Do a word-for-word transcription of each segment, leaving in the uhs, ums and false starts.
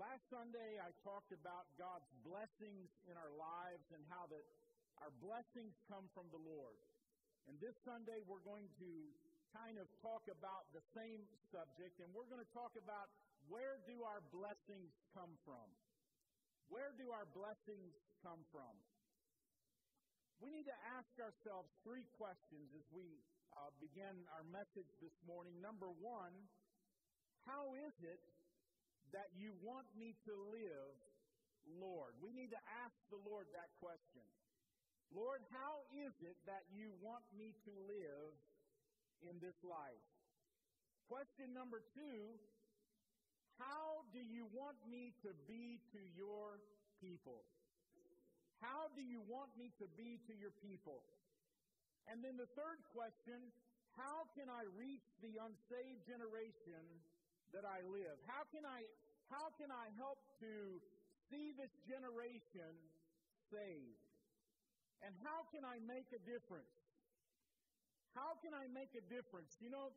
Last Sunday, I talked about God's blessings in our lives and how that our blessings come from the Lord. And this Sunday, we're going to kind of talk about the same subject, and we're going to talk about where do our blessings come from? Where do our blessings come from? We need to ask ourselves three questions as we uh, begin our message this morning. Number one, how is it that you want me to live, Lord? We need to ask the Lord that question. Lord, how is it that you want me to live in this life? Question number two, how do you want me to be to your people? How do you want me to be to your people? And then the third question, how can I reach the unsaved generation that I live? How can I how can I help to see this generation saved? And how can I make a difference? How can I make a difference? You know,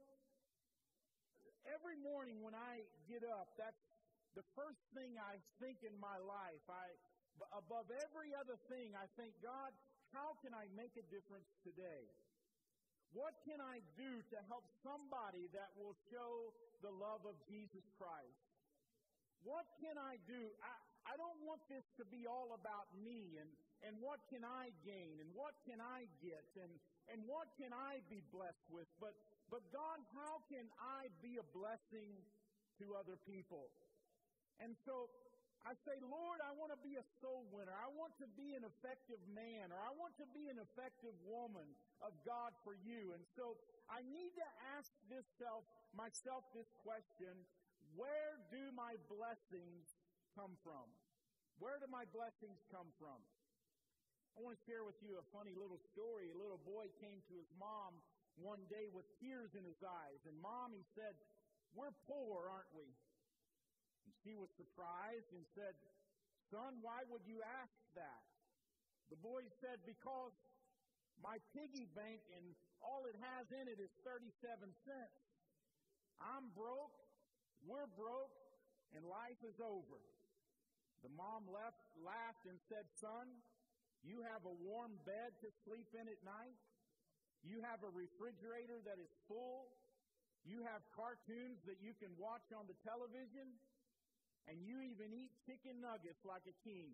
every morning when I get up, that's the first thing I think in my life. I above every other thing, I think, God, how can I make a difference today? What can I do to help somebody that will show the love of Jesus Christ? What can I do? I, I don't want this to be all about me and, and what can I gain and what can I get and, and what can I be blessed with. But, but God, how can I be a blessing to other people? And so I say, Lord, I want to be a soul winner. I want to be an effective man, or I want to be an effective woman of God for you. And so I need to ask this self, myself this question, where do my blessings come from? Where do my blessings come from? I want to share with you a funny little story. A little boy came to his mom one day with tears in his eyes. And Mom, he said, we're poor, aren't we? And she was surprised and said, son, why would you ask that? The boy said, because my piggy bank and all it has in it is thirty-seven cents. I'm broke, we're broke, and life is over. The mom left, laughed and said, son, you have a warm bed to sleep in at night. You have a refrigerator that is full. You have cartoons that you can watch on the television. And you even eat chicken nuggets like a king.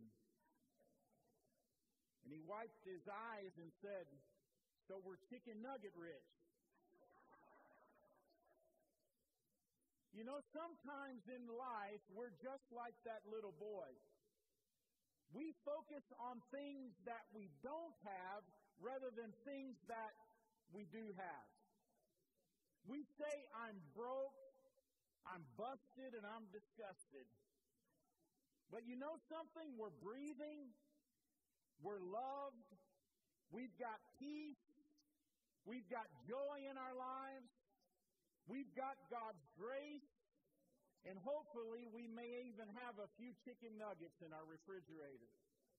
And he wiped his eyes and said, so we're chicken nugget rich. You know, sometimes in life, we're just like that little boy. We focus on things that we don't have rather than things that we do have. We say, I'm broke, I'm busted, and I'm disgusted. But you know something? We're breathing. We're loved. We've got peace. We've got joy in our lives. We've got God's grace. And hopefully we may even have a few chicken nuggets in our refrigerator.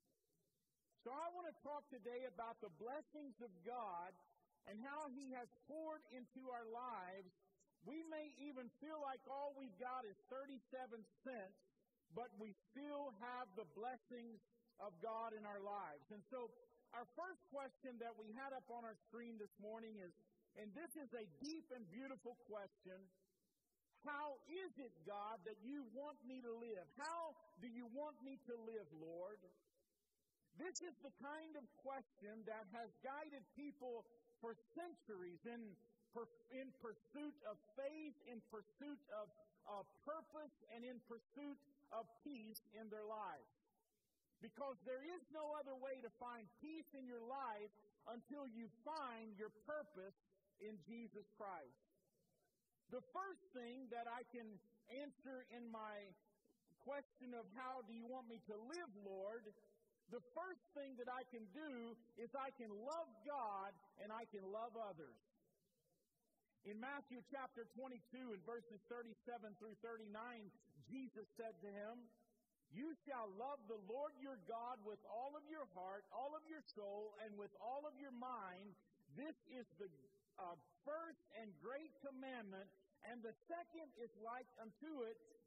So I want to talk today about the blessings of God and how He has poured into our lives. We may even feel like all we've got is thirty-seven cents, but we still have the blessings of God in our lives. And so our first question that we had up on our screen this morning is, and this is a deep and beautiful question, how is it, God, that you want me to live? How do you want me to live, Lord? This is the kind of question that has guided people for centuries in, in pursuit of faith, in pursuit of, of purpose, and in pursuit of peace in their lives. Because there is no other way to find peace in your life until you find your purpose in Jesus Christ. The first thing that I can answer in my question of how do you want me to live, Lord, the first thing that I can do is I can love God and I can love others. In Matthew chapter twenty-two and verses thirty-seven through thirty-nine, Jesus said to him, you shall love the Lord your God with all of your heart, all of your soul, and with all of your mind. This is the uh, first and great commandment. And the second is like unto it,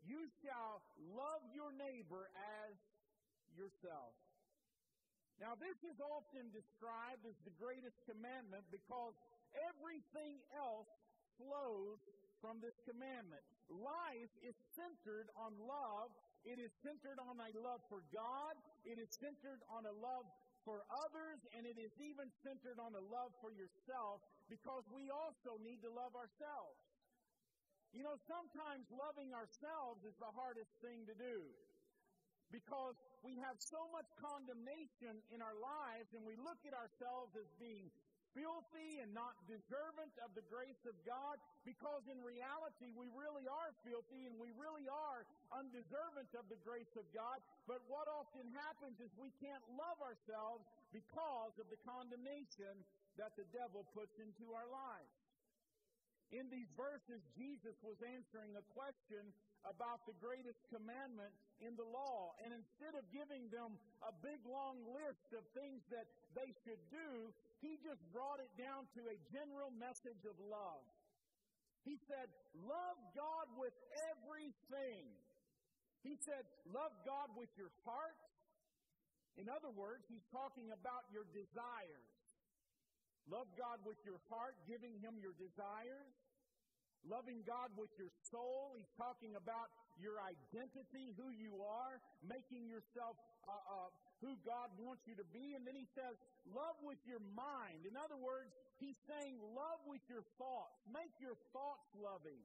you shall love your neighbor as yourself. Now, this is often described as the greatest commandment because everything else flows from this commandment. Life is centered on love. It is centered on a love for God. It is centered on a love for others. And it is even centered on a love for yourself because we also need to love ourselves. You know, sometimes loving ourselves is the hardest thing to do because we have so much condemnation in our lives and we look at ourselves as being filthy and not deserving of the grace of God, because in reality we really are filthy and we really are undeserving of the grace of God. But what often happens is we can't love ourselves because of the condemnation that the devil puts into our lives. In these verses, Jesus was answering a question about the greatest commandment in the law. And instead of giving them a big, long list of things that they should do, he just brought it down to a general message of love. He said, love God with everything. He said, love God with your heart. In other words, he's talking about your desires. Love God with your heart, giving him your desires. Loving God with your soul. He's talking about your identity, who you are, making yourself uh, uh, who God wants you to be. And then he says, love with your mind. In other words, he's saying love with your thoughts. Make your thoughts loving.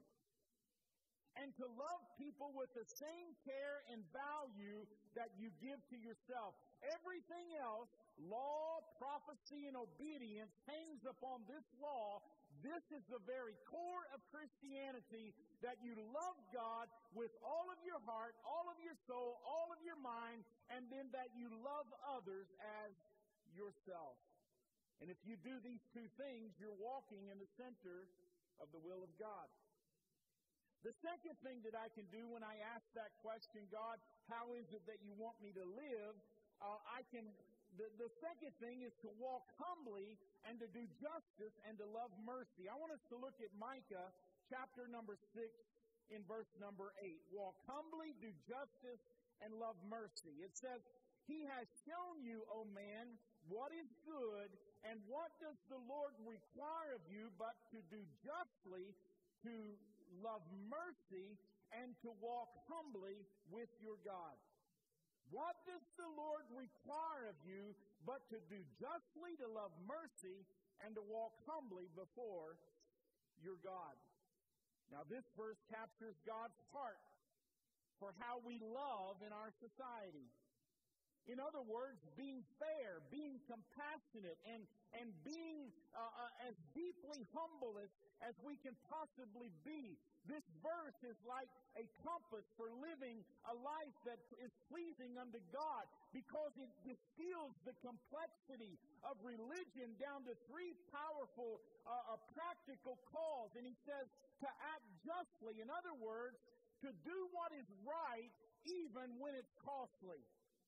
And to love people with the same care and value that you give to yourself. Everything else, law, prophecy, and obedience hangs upon this law. This is the very core of Christianity, that you love God with all of your heart, all of your soul, all of your mind, and then that you love others as yourself. And if you do these two things, you're walking in the center of the will of God. The second thing that I can do when I ask that question, God, how is it that you want me to live? Uh, I can. The, the second thing is to walk humbly and to do justice and to love mercy. I want us to look at Micah chapter number six in verse number eight. Walk humbly, do justice, and love mercy. It says, he has shown you, O man, what is good, and what does the Lord require of you but to do justly, to love mercy, and to walk humbly with your God. What does the Lord require of you but to do justly, to love mercy, and to walk humbly before your God? Now, this verse captures God's heart for how we love in our society. In other words, being fair, being compassionate, and, and being uh, uh, as deeply humble as, as we can possibly be. This verse is like a compass for living a life that is pleasing unto God, because it distills the complexity of religion down to three powerful uh, uh, practical calls. And he says to act justly. In other words, to do what is right even when it's costly.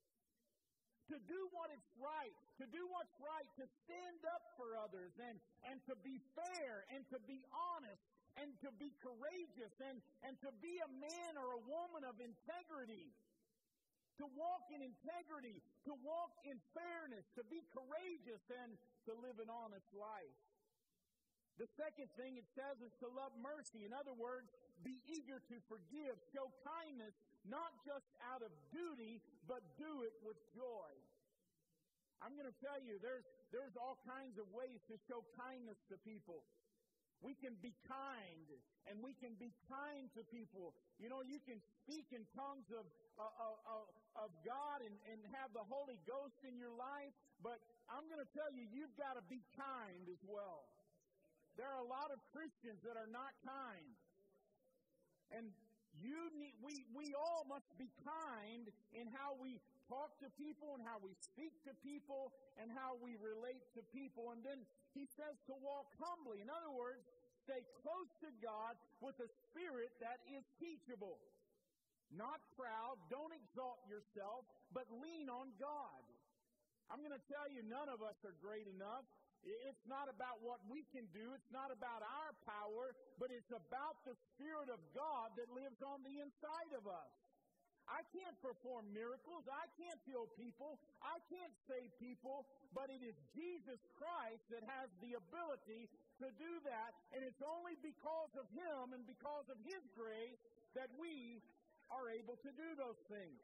To do what is right, to do what's right, to stand up for others, and, and to be fair, and to be honest, and to be courageous, and, and to be a man or a woman of integrity. To walk in integrity, to walk in fairness, to be courageous, and to live an honest life. The second thing it says is to love mercy. In other words, be eager to forgive, show kindness, not just out of duty, but do it with joy. I'm going to tell you, there's, there's all kinds of ways to show kindness to people. We can be kind, and we can be kind to people. You know, you can speak in tongues of, uh, of, of God and, and have the Holy Ghost in your life, but I'm going to tell you, you've got to be kind as well. There are a lot of Christians that are not kind. And You need, we, we all must be kind in how we talk to people and how we speak to people and how we relate to people. And then he says to walk humbly. In other words, stay close to God with a spirit that is teachable. Not proud, don't exalt yourself, but lean on God. I'm going to tell you, none of us are great enough. It's not about what we can do. It's not about our power, but it's about the Spirit of God that lives on the inside of us. I can't perform miracles. I can't heal people. I can't save people, but it is Jesus Christ that has the ability to do that, and it's only because of Him and because of His grace that we are able to do those things.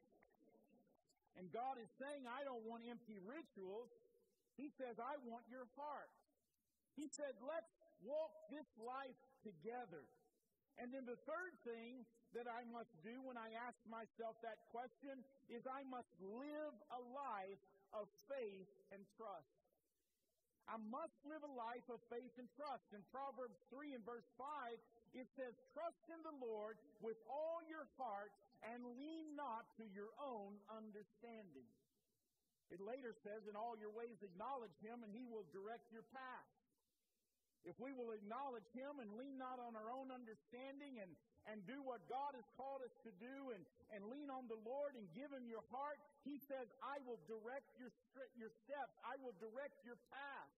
And God is saying, I don't want empty rituals. He says, I want your heart. He said, let's walk this life together. And then the third thing that I must do when I ask myself that question is I must live a life of faith and trust. I must live a life of faith and trust. In Proverbs three and verse five, it says, trust in the Lord with all your heart and lean not to your own understanding. It later says, in all your ways acknowledge Him, and He will direct your path. If we will acknowledge Him and lean not on our own understanding and, and do what God has called us to do and, and lean on the Lord and give Him your heart, He says, I will direct your, your steps. I will direct your path.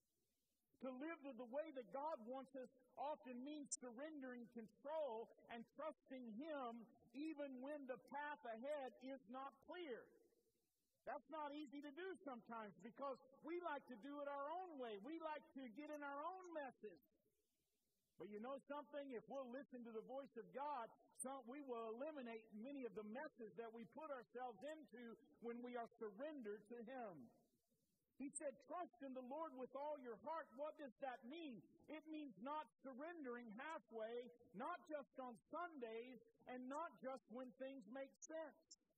To live the way that God wants us often means surrendering control and trusting Him even when the path ahead is not clear. That's not easy to do sometimes because we like to do it our own way. We like to get in our own messes. But you know something? If we'll listen to the voice of God, some, we will eliminate many of the messes that we put ourselves into when we are surrendered to Him. He said, trust in the Lord with all your heart. What does that mean? It means not surrendering halfway, not just on Sundays, and not just when things make sense.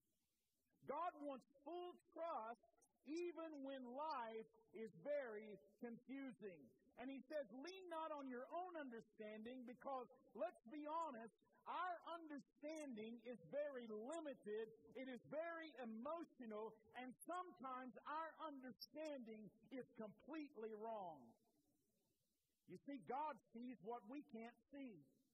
God wants full trust even when life is very confusing. And He says, lean not on your own understanding because, let's be honest, our understanding is very limited. It is very emotional, and sometimes our understanding is completely wrong. You see, God sees what we can't see.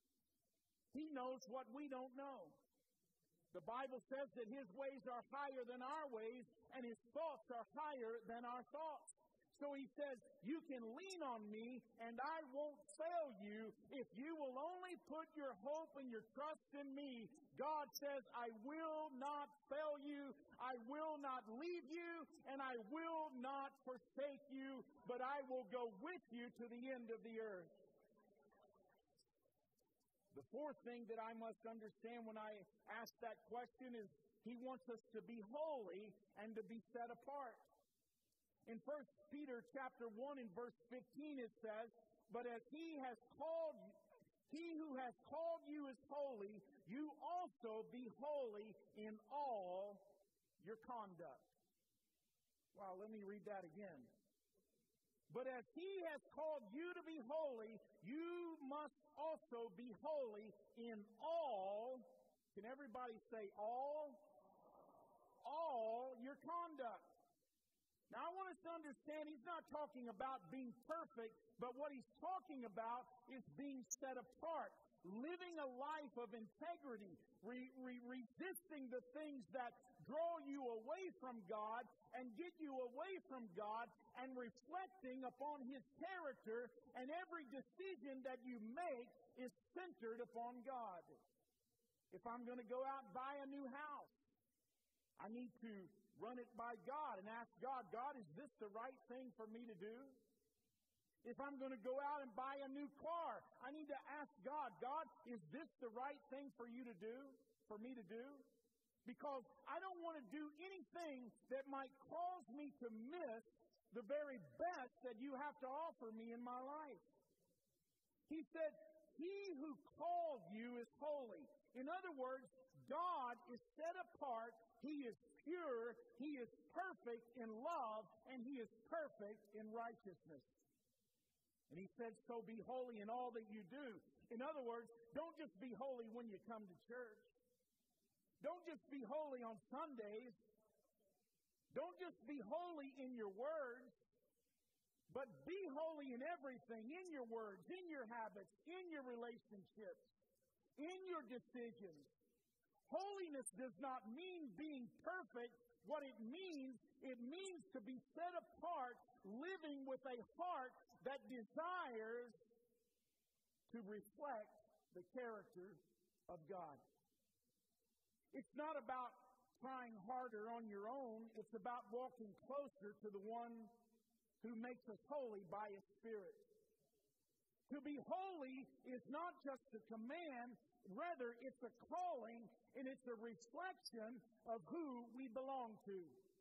He knows what we don't know. The Bible says that His ways are higher than our ways, and His thoughts are higher than our thoughts. So He says, you can lean on me, and I won't fail you if you will only put your hope and your trust in me. God says, I will not fail you, I will not leave you, and I will not forsake you, but I will go with you to the end of the earth. The fourth thing that I must understand when I ask that question is He wants us to be holy and to be set apart. In First Peter chapter one and verse fifteen it says, but as He has called you, He who has called you is holy, you also be holy in all your conduct. Wow, let me read that again. But as He has called you to be holy, you must also be holy in all, can everybody say all? All your conduct. Now I want us to understand He's not talking about being perfect, but what He's talking about is being set apart, living a life of integrity, re- re- resisting the things that draw you away from God and get you away from God, and reflecting upon His character, and every decision that you make is centered upon God. If I'm going to go out and buy a new house, I need to run it by God and ask God, God, is this the right thing for me to do? If I'm going to go out and buy a new car, I need to ask God, God, is this the right thing for you to do, for me to do? Because I don't want to do anything that might cause me to miss the very best that you have to offer me in my life. He said, He who called you is holy. In other words, God is set apart, He is pure, He is perfect in love, and He is perfect in righteousness. And He said, so be holy in all that you do. In other words, don't just be holy when you come to church. Don't just be holy on Sundays. Don't just be holy in your words, but be holy in everything, in your words, in your habits, in your relationships, in your decisions. Holiness holiness does not mean being perfect. What it means, it means to be set apart, living with a heart that desires to reflect the character of God. It's not about trying harder on your own. It's about walking closer to the one who makes us holy by His Spirit. To be holy is not just a command, rather it's a calling and it's a reflection of who we belong to.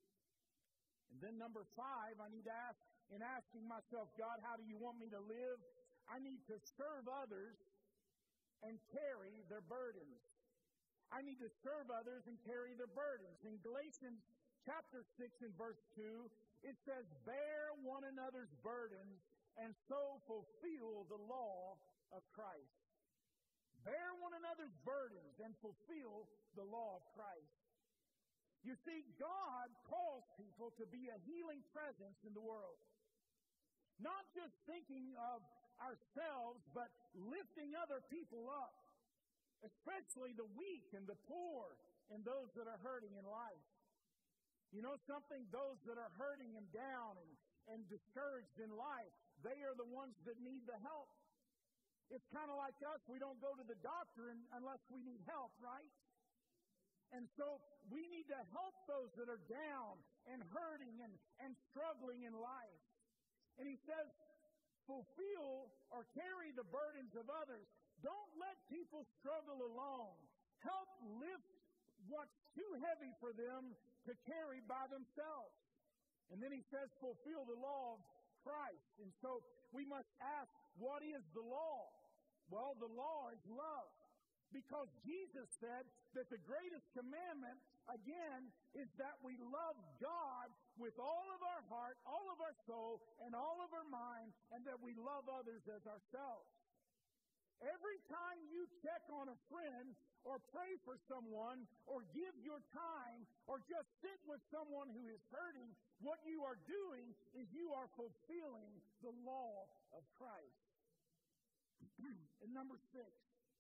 And then number five, I need to ask, in asking myself, God, how do you want me to live? I need to serve others and carry their burdens. I need to serve others and carry their burdens. In Galatians chapter six and verse two, it says, bear one another's burdens and so fulfill the law of Christ. Bear one another's burdens and fulfill the law of Christ. You see, God calls people to be a healing presence in the world. Not just thinking of ourselves, but lifting other people up. Especially the weak and the poor and those that are hurting in life. You know something? Those that are hurting and down and, and discouraged in life, they are the ones that need the help. It's kind of like us. We don't go to the doctor unless we need help, right? And so we need to help those that are down and hurting and, and struggling in life. And he says, fulfill or carry the burdens of others. Don't let people struggle alone. Help lift what's too heavy for them to carry by themselves. And then he says, fulfill the law of Christ. And so we must ask, what is the law? Well, the law is love. Because Jesus said that the greatest commandment, again, is that we love God with all of our heart, all of our soul, and all of our mind, and that we love others as ourselves. Every time you check on a friend or pray for someone or give your time or just sit with someone who is hurting, what you are doing is you are fulfilling the law of Christ. And number six,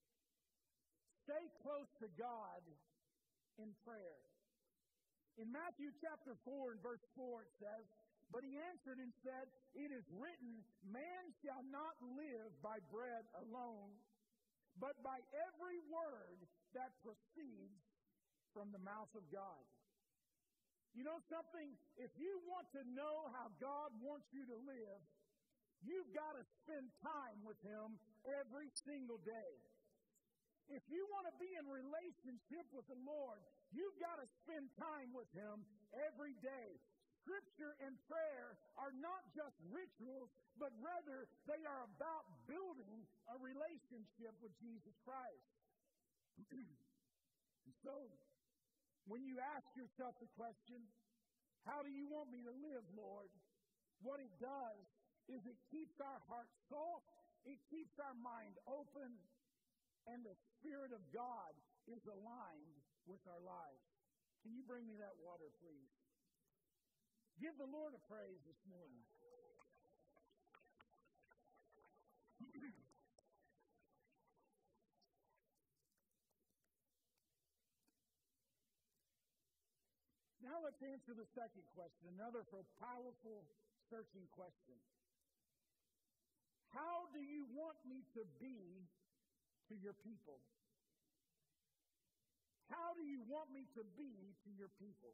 stay close to God in prayer. In Matthew chapter four and verse four it says, but he answered and said, it is written, man shall not live by bread alone, but by every word that proceeds from the mouth of God. You know something? If you want to know how God wants you to live, you've got to spend time with Him every single day. If you want to be in relationship with the Lord, you've got to spend time with Him every day. Scripture and prayer are not just rituals, but rather they are about building a relationship with Jesus Christ. So, when you ask yourself the question, how do you want me to live, Lord? What it does is it keeps our heart soft, it keeps our mind open, and the Spirit of God is aligned with our lives. Can you bring me that water, please? Give the Lord a praise this morning. Now let's answer the second question, another powerful, searching question. How do you want me to be to your people? How do you want me to be to your people?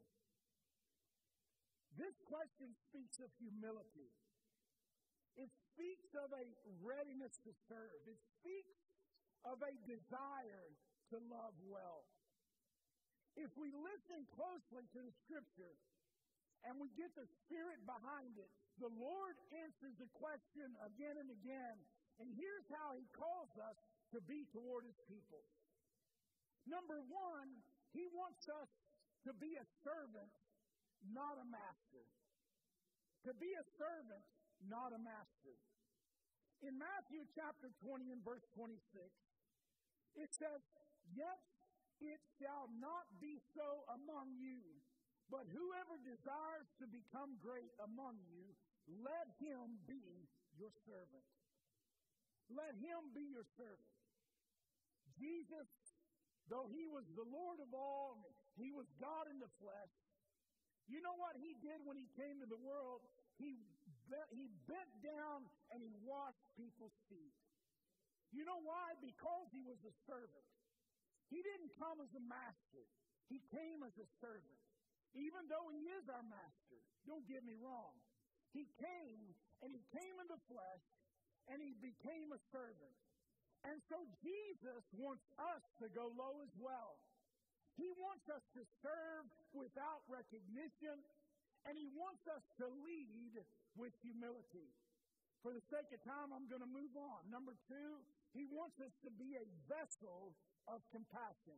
This question speaks of humility. It speaks of a readiness to serve. It speaks of a desire to love well. If we listen closely to the Scripture and we get the Spirit behind it, the Lord answers the question again and again. And here's how He calls us to be toward His people. Number one, He wants us to be a servant, not a master. To be a servant, not a master. In Matthew chapter twenty and verse twenty-six, it says, yet it shall not be so among you, but whoever desires to become great among you, let him be your servant. Let him be your servant. Jesus though he was the Lord of all, he was God in the flesh, you know what he did when he came to the world? He, be- he bent down and he washed people's feet. You know why? Because he was a servant. He didn't come as a master. He came as a servant. Even though he is our master, don't get me wrong. He came, and he came in the flesh, and he became a servant. And so Jesus wants us to go low as well. He wants us to serve without recognition, and he wants us to lead with humility. For the sake of time, I'm going to move on. Number two, he wants us to be a vessel of compassion.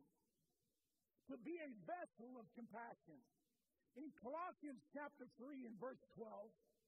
To be a vessel of compassion. In Colossians chapter three and verse twelve,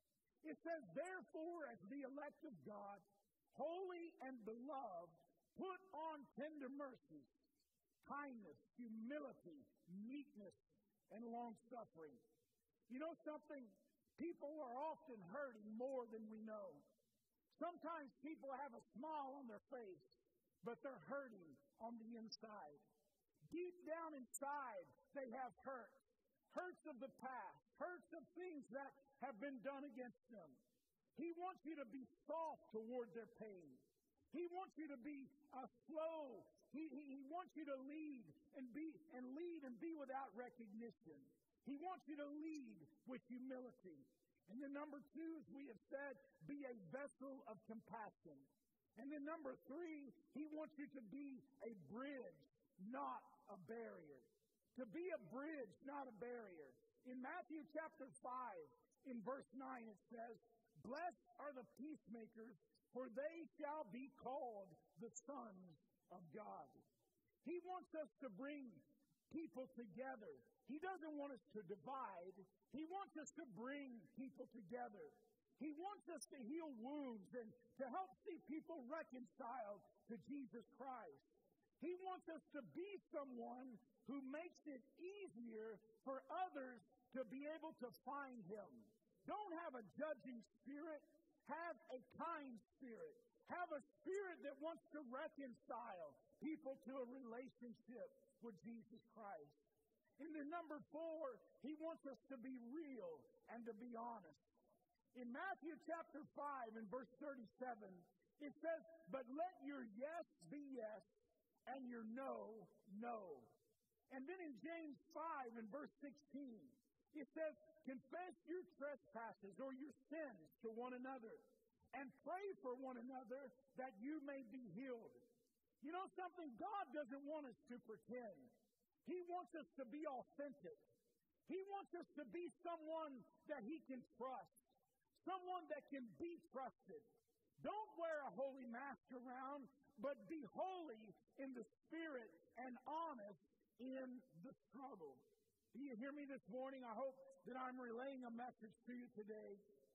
it says, therefore, as the elect of God, holy and beloved, put on tender mercies, kindness, humility, meekness, and long-suffering. You know something? People are often hurting more than we know. Sometimes people have a smile on their face, but they're hurting on the inside. Deep down inside, they have hurt. Hurts of the past. Hurts of things that have been done against them. He wants you to be soft toward their pain. He wants you to be uh, slow. He, he, he wants you to lead and be and lead and be without recognition. He wants you to lead with humility. And then number two, as we have said, be a vessel of compassion. And then number three, he wants you to be a bridge, not a barrier. To be a bridge, not a barrier. In Matthew chapter five, in verse nine, it says, blessed are the peacemakers, for they shall be called the sons of God. He wants us to bring people together. He doesn't want us to divide. He wants us to bring people together. He wants us to heal wounds and to help see people reconciled to Jesus Christ. He wants us to be someone who makes it easier for others to be able to find Him. Don't have a judging spirit. Have a kind spirit. Have a spirit that wants to reconcile people to a relationship with Jesus Christ. And then number four, he wants us to be real and to be honest. In Matthew chapter five and verse thirty-seven, it says, but let your yes be yes and your no, no. And then in James five and verse sixteen, it says, confess your trespasses or your sins to one another and pray for one another that you may be healed. You know something? God doesn't want us to pretend. He wants us to be authentic. He wants us to be someone that He can trust. Someone that can be trusted. Don't wear a holy mask around, but be holy in the spirit and honest in the struggle. Do you hear me this morning? I hope that I'm relaying a message to you today.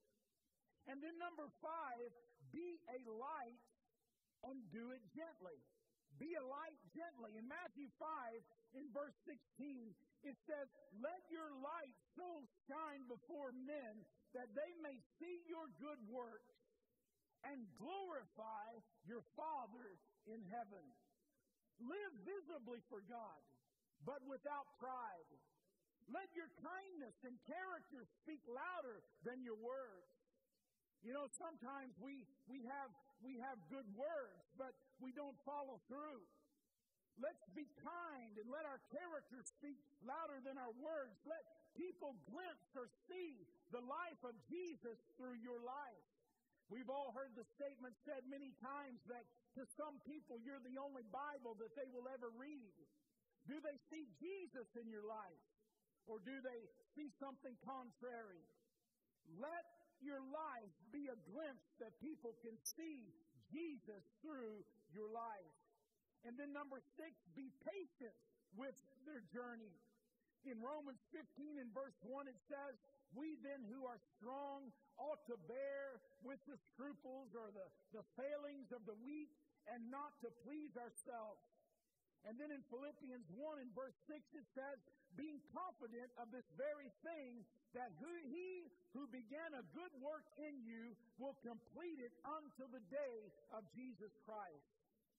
And then number five, be a light and do it gently. Be a light gently. In Matthew five, in verse sixteen, it says, let your light so shine before men that they may see your good works and glorify your Father in heaven. Live visibly for God, but without pride. Let your kindness and character speak louder than your words. You know, sometimes we, we have we have good words, but we don't follow through. Let's be kind and let our character speak louder than our words. Let people glimpse or see the life of Jesus through your life. We've all heard the statement said many times that to some people you're the only Bible that they will ever read. Do they see Jesus in your life? Or do they see something contrary? Let your life be a glimpse that people can see Jesus through your life. And then number six, be patient with their journey. In Romans fifteen and verse one it says, we then who are strong ought to bear with the scruples or the, the failings of the weak and not to please ourselves. And then in Philippians one and verse six it says, being confident of this very thing, that who, he who began a good work in you will complete it until the day of Jesus Christ.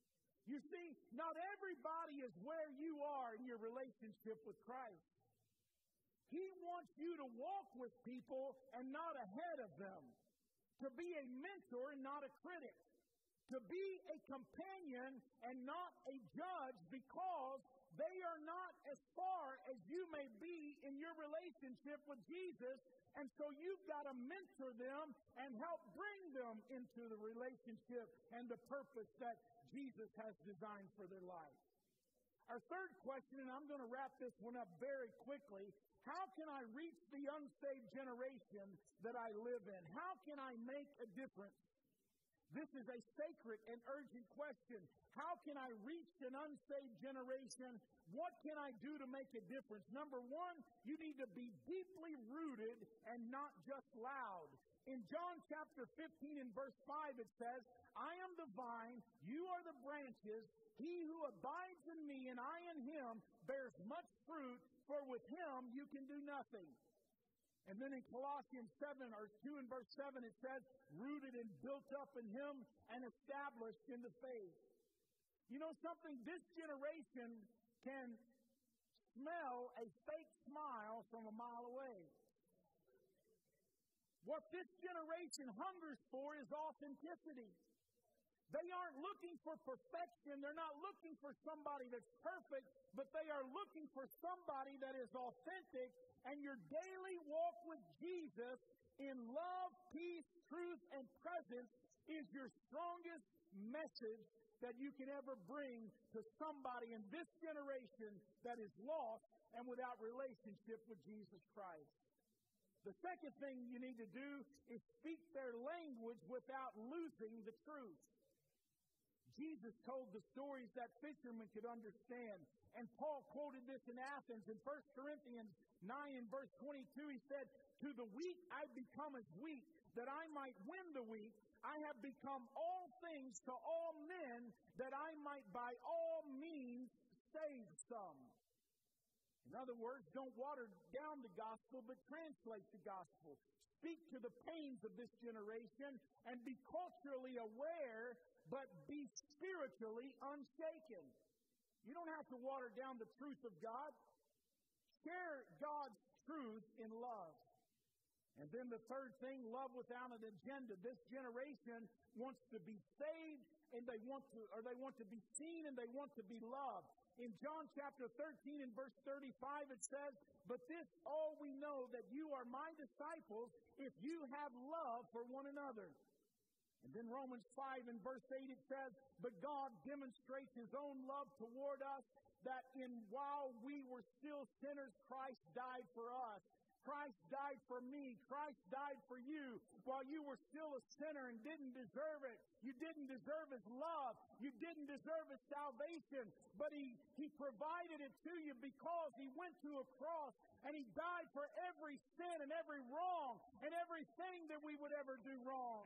You see, not everybody is where you are in your relationship with Christ. He wants you to walk with people and not ahead of them. To be a mentor and not a critic. To be a companion and not a judge, because they are not as far as you may be in your relationship with Jesus. And so you've got to mentor them and help bring them into the relationship and the purpose that Jesus has designed for their life. Our third question, and I'm going to wrap this one up very quickly. How can I reach the unsaved generation that I live in? How can I make a difference? This is a sacred and urgent question. How can I reach an unsaved generation? What can I do to make a difference? Number one, you need to be deeply rooted and not just loud. In John chapter fifteen and verse five it says, I am the vine, you are the branches. He who abides in me and I in him bears much fruit, for with him you can do nothing. And then in Colossians seven, or two and verse seven, it says, rooted and built up in him and established in the faith. You know something? This generation can smell a fake smile from a mile away. What this generation hungers for is authenticity. They aren't looking for perfection. They're not looking for somebody that's perfect, but they are looking for somebody that is authentic. And your daily walk with Jesus in love, peace, truth, and presence is your strongest message that you can ever bring to somebody in this generation that is lost and without relationship with Jesus Christ. The second thing you need to do is speak their language without losing the truth. Jesus told the stories that fishermen could understand. And Paul quoted this in Athens in First Corinthians nine and verse twenty-two. He said, to the weak I become as weak, that I might win the weak. I have become all things to all men, that I might by all means save some. In other words, don't water down the gospel, but translate the gospel. Speak to the pains of this generation and be culturally aware, but be spiritually unshaken. You don't have to water down the truth of God. Share God's truth in love. And then the third thing, love without an agenda. This generation wants to be saved, and they want to, or they want to be seen, and they want to be loved. In John chapter thirteen and verse thirty-five it says, but this all we know, that you are my disciples if you have love for one another. And then Romans five and verse eight it says, but God demonstrates his own love toward us, that in while we were still sinners, Christ died for us. Christ died for me. Christ died for you while you were still a sinner and didn't deserve it. You didn't deserve his love. You didn't deserve his salvation. But he, he provided it to you because he went to a cross and he died for every sin and every wrong and everything that we would ever do wrong.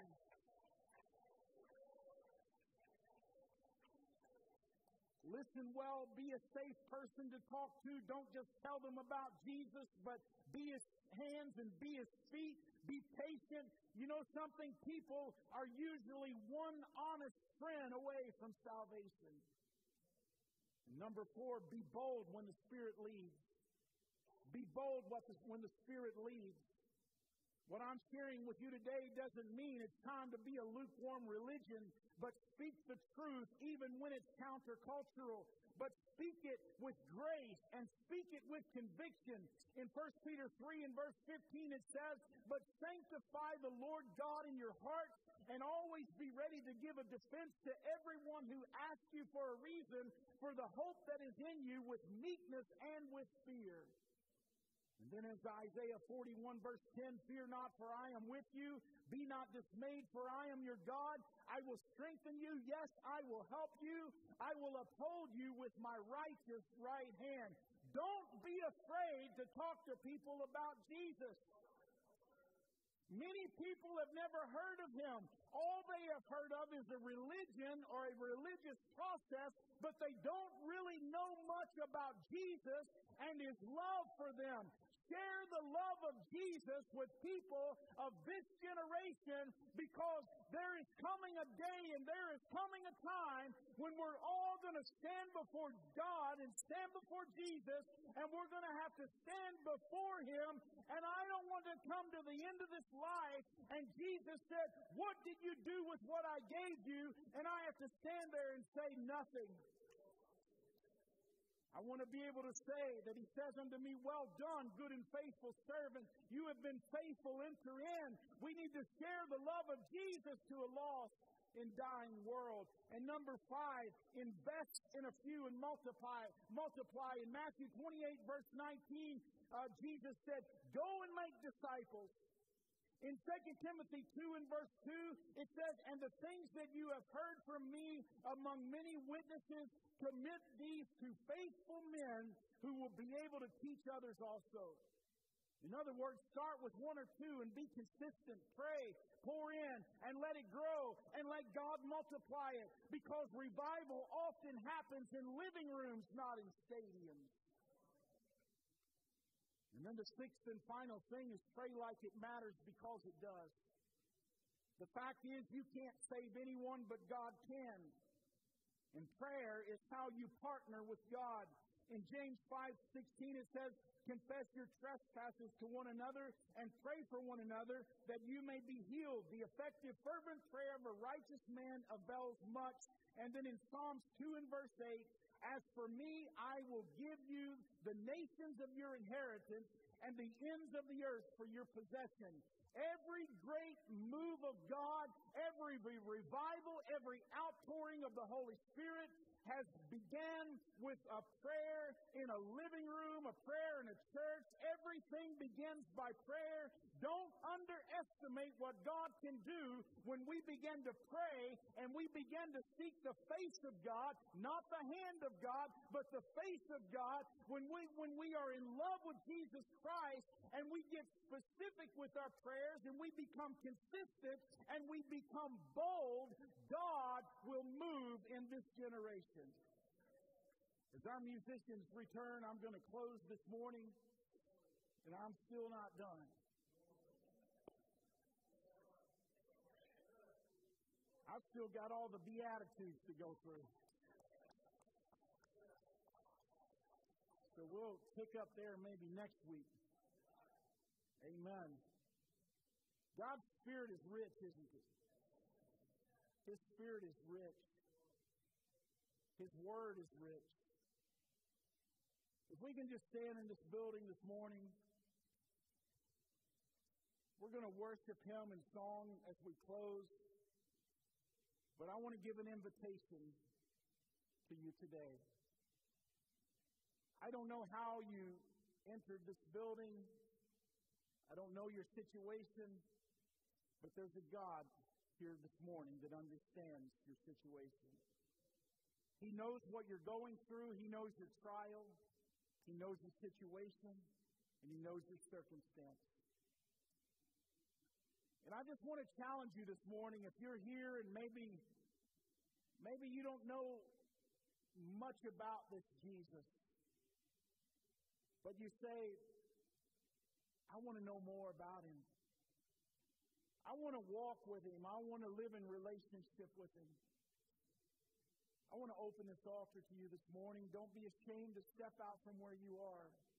Listen well, be a safe person to talk to. Don't just tell them about Jesus, but be his hands and be his feet. Be patient. You know something? People are usually one honest friend away from salvation. And number four, be bold when the Spirit leads. Be bold when the Spirit leads. What I'm sharing with you today doesn't mean it's time to be a lukewarm religion, but speak the truth even when it's countercultural. But speak it with grace and speak it with conviction. In First Peter three and verse fifteen it says, but sanctify the Lord God in your hearts and always be ready to give a defense to everyone who asks you for a reason for the hope that is in you with meekness and with fear. And then as Isaiah forty-one verse ten, fear not, for I am with you. Be not dismayed, for I am your God. I will strengthen you. Yes, I will help you. I will uphold you with my righteous right hand. Don't be afraid to talk to people about Jesus. Many people have never heard of him. All they have heard of is a religion or a religious process, but they don't really know much about Jesus and his love for them. share the love of Jesus with people of this generation, because there is coming a day and there is coming a time when we're all going to stand before God and stand before Jesus, and we're going to have to stand before Him. And I don't want to come to the end of this life and Jesus said, "What did you do with what I gave you?" And I have to stand there and say nothing. I want to be able to say that He says unto me, "Well done, good and faithful servant. You have been faithful, enter in." We need to share the love of Jesus to a lost and dying world. And number five, invest in a few and multiply. Multiply. In Matthew twenty-eight, verse nineteen, uh, Jesus said, "Go and make disciples." In Second Timothy two and verse two, it says, "And the things that you have heard from me among many witnesses, commit these to faithful men who will be able to teach others also." In other words, start with one or two and be consistent. Pray, pour in, and let it grow, and let God multiply it. Because revival often happens in living rooms, not in stadiums. And then the sixth and final thing is pray like it matters, because it does. The fact is, you can't save anyone, but God can. And prayer is how you partner with God. In James five sixteen it says, "Confess your trespasses to one another and pray for one another that you may be healed. The effective fervent prayer of a righteous man avails much." And then in Psalms two and verse eight, "As for me, I will give you the nations of your inheritance and the ends of the earth for your possession." Every great move of God, every revival, every outpouring of the Holy Spirit has began with a prayer in a living room, a prayer in a church. Everything begins by prayer. Don't underestimate what God can do when we begin to pray and we begin to seek the face of God, not the hand of God, but the face of God. When we, when we are in love with Jesus Christ and we get specific with our prayers and we become consistent and we become bold, God will move in this generation. As our musicians return, I'm going to close this morning, and I'm still not done. I've still got all the Beatitudes to go through. So we'll pick up there maybe next week. Amen. God's Spirit is rich, isn't it? His Spirit is rich. His Word is rich. If we can just stand in this building this morning, we're going to worship Him in song as we close. But I want to give an invitation to you today. I don't know how you entered this building. I don't know your situation. But there's a God here this morning that understands your situation. He knows what you're going through. He knows your trial. He knows your situation. And He knows your circumstance. And I just want to challenge you this morning, if you're here and maybe, maybe you don't know much about this Jesus, but you say, "I want to know more about Him. I want to walk with Him. I want to live in relationship with Him." I want to open this altar to you this morning. Don't be ashamed to step out from where you are.